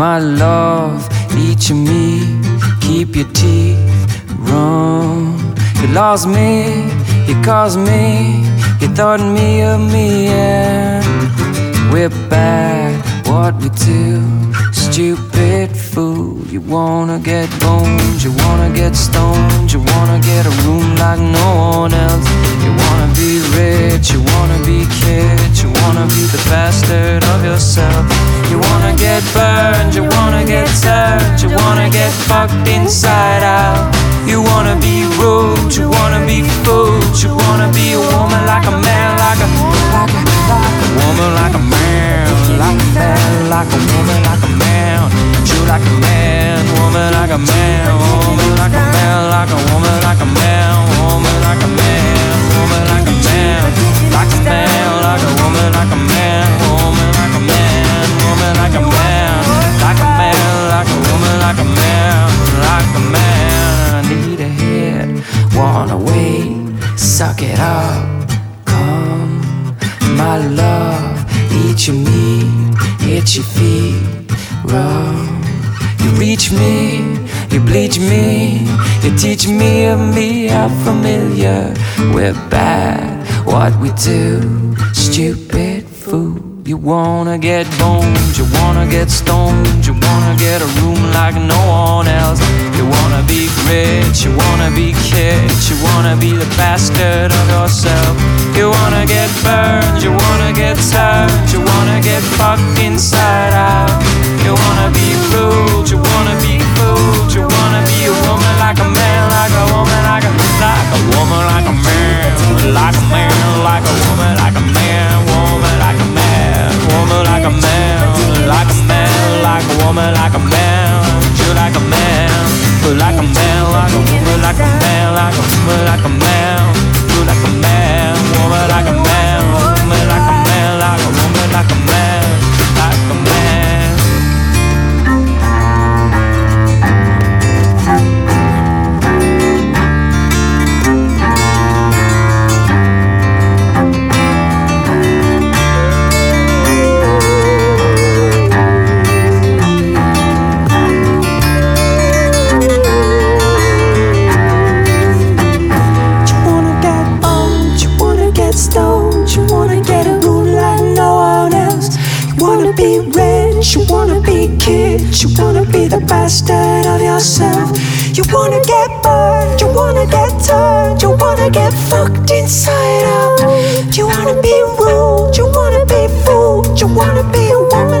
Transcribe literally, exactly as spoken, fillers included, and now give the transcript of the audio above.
My love, each of me, keep your teeth run. You lost me, you caused me, you thought me of me, and we're bad, what we do, stupid fool. You wanna get boned, you wanna get stoned, you wanna get a room like no one else. You wanna be rich, you wanna be kids, you wanna be the bastard of yourself. You wanna get burned, you wanna get turned, you wanna get fucked inside out. You wanna be rude, you wanna be fooled, you wanna be a woman like a man, like a, like a, like a woman like a man, like a man, like a woman like a man. You like a man, woman like a man, woman like a man, like a woman like a man, woman like a man, woman like a man, like a man, like a woman like a man, woman like a man, woman like a man, like a man, like a woman like a man, like a man. I need a hit, wanna wait, suck it up, come, my love, eat your meat, hit your feet, rub. You reach me, you bleach me, you teach me of me, how familiar we're bad, what we do, stupid fool. You wanna get boned, you wanna get stoned, you wanna get a room like no one else. You wanna be rich, you wanna be kids, you wanna be the bastard of yourself. You wanna get burned, you wanna get turned, you wanna get fucked inside out. You wanna be rude, you wanna be fooled, you wanna be a woman like a man, like a woman like a, like a woman like a man, like a man, like a woman like a man, woman like a man, woman like a man, like a man, like a woman like a man. You like a man, like a man, like a woman like a man, like a woman like a man. You like a man, woman like a man, woman like a man, like a woman like a man, like a man. You wanna be kids, you wanna be the bastard of yourself. You wanna get burned, you wanna get turned, you wanna get fucked inside out. You wanna be rude, you wanna be fooled, you wanna be a woman